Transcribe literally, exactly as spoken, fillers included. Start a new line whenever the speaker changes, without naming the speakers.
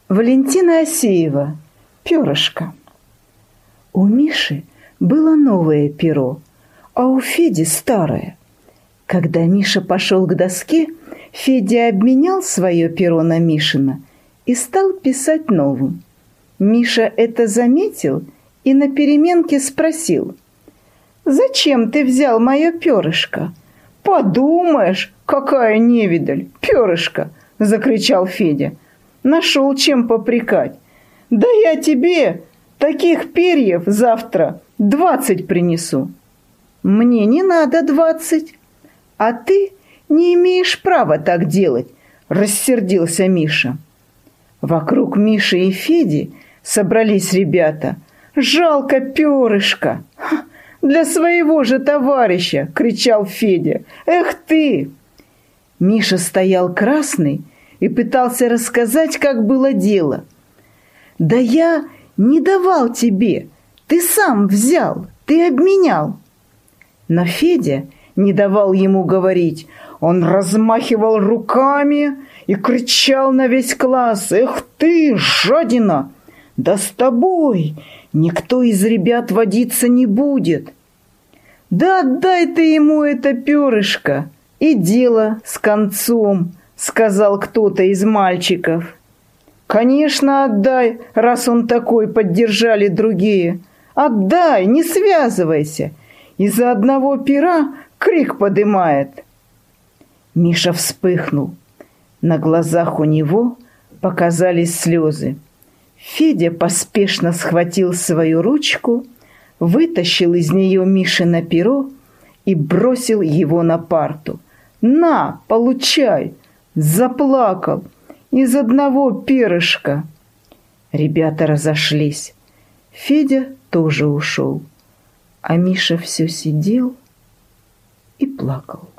Валентина Асеева. Перышко. У Миши было новое перо, а у Феди старое. Когда Миша пошел к доске, Федя обменял свое перо на Мишино и стал писать новым. Миша это заметил и на переменке спросил: «Зачем ты взял мое перышко?» «Подумаешь, какая невидаль, перышко!» — закричал Федя. «Нашел чем попрекать. Да я тебе таких перьев завтра двадцать принесу». «Мне не надо двадцать, а ты не имеешь права так делать», — рассердился Миша. Вокруг Миши и Феди собрались ребята. «Жалко перышко! Для своего же товарища!» — кричал Федя. «Эх ты!» Миша стоял красный и пытался рассказать, как было дело. «Да я не давал тебе! Ты сам взял! Ты обменял!» Но Федя не давал ему говорить. Он размахивал руками и кричал на весь класс: «Эх ты, жадина! Да с тобой никто из ребят водиться не будет!» «Да отдай ты ему это перышко, и дело с концом», — сказал кто-то из мальчиков. «Конечно, отдай, раз он такой», — поддержали другие. «Отдай, не связывайся. Из-за одного пера крик подымает». Миша вспыхнул. На глазах у него показались слезы. Федя поспешно схватил свою ручку, вытащил из нее Мишино перо и бросил его на парту. «На, получай!» Заплакал. Из одного перышка. Ребята разошлись. Федя тоже ушел. А Миша все сидел и плакал.